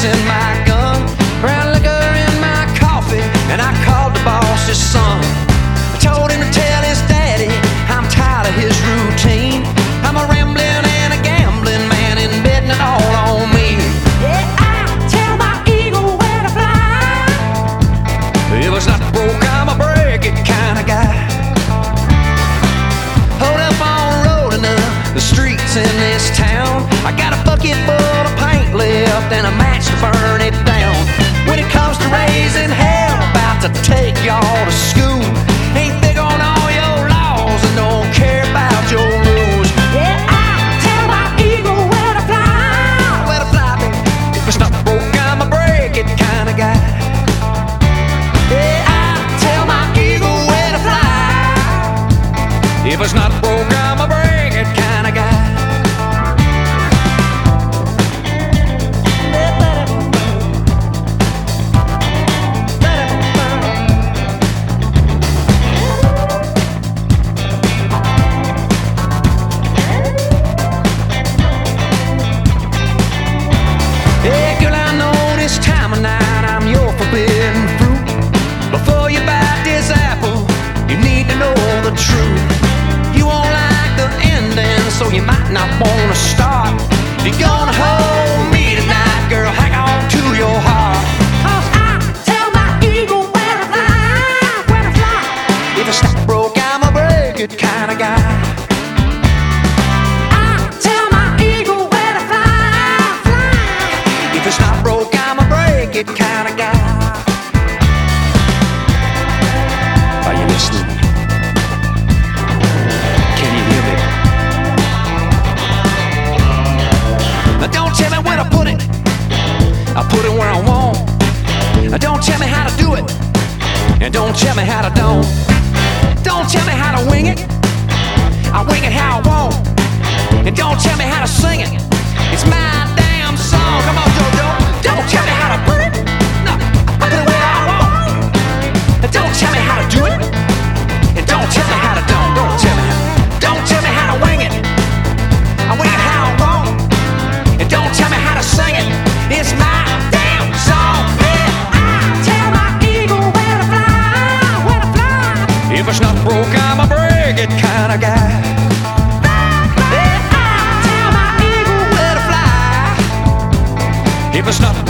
in my gun, brown liquor in my coffee, and I called the boss's son. I told him to tell his daddy I'm tired of his routine. I'm a rambling and a gambling man and betting it all on me. Yeah, I tell my eagle where to fly. If it's not broke, I'm a break it kind of guy. Hold up on rolling up the streets in this town. I got a bucket full of paint left and a match to burn it down. When it comes to raising hell, about to take y'all to school. Ain't big on all your laws and don't care about your rules. Yeah, I tell my eagle where to fly. Where to fly, baby? If it's not broke, I'm a break it kind of guy. Yeah, I tell my eagle where to fly. If it's not broke, I'm a break it kind of guy. Hey girl, I know this time of night I'm your forbidden fruit. Before you bite this apple, you need to know the truth. You won't like the ending, so you might not wanna start. If you're gonna hold me tonight, girl, hang on to your heart. 'Cause I tell my eagle where to fly, where to fly. If it's not broke, I'm a break it kind of guy. I tell my eagle where to fly, fly. If it's not broke, I'm a break it kind of guy. Are you listening? Can you hear me? Now don't tell me where to put it. I'll put it where I want. Now don't tell me how to do it. And don't tell me how to don't. Don't tell me how to wing it. I wing it how I want. And don't tell me how to sing it. It's my damn song. Come on, JoJo. Don't tell me how to put it. No, I put it where I want. And don't tell me how to do it. And don't tell me how to don't. Don't tell me how to wing it. I wing it how I want. And don't tell me how to sing it. It's my damn song. Yeah. I tell my eagle where to fly, where to fly. If it's not broke, I'm a break it kind of guy. Yeah, I tell my eagle where to fly. If it's not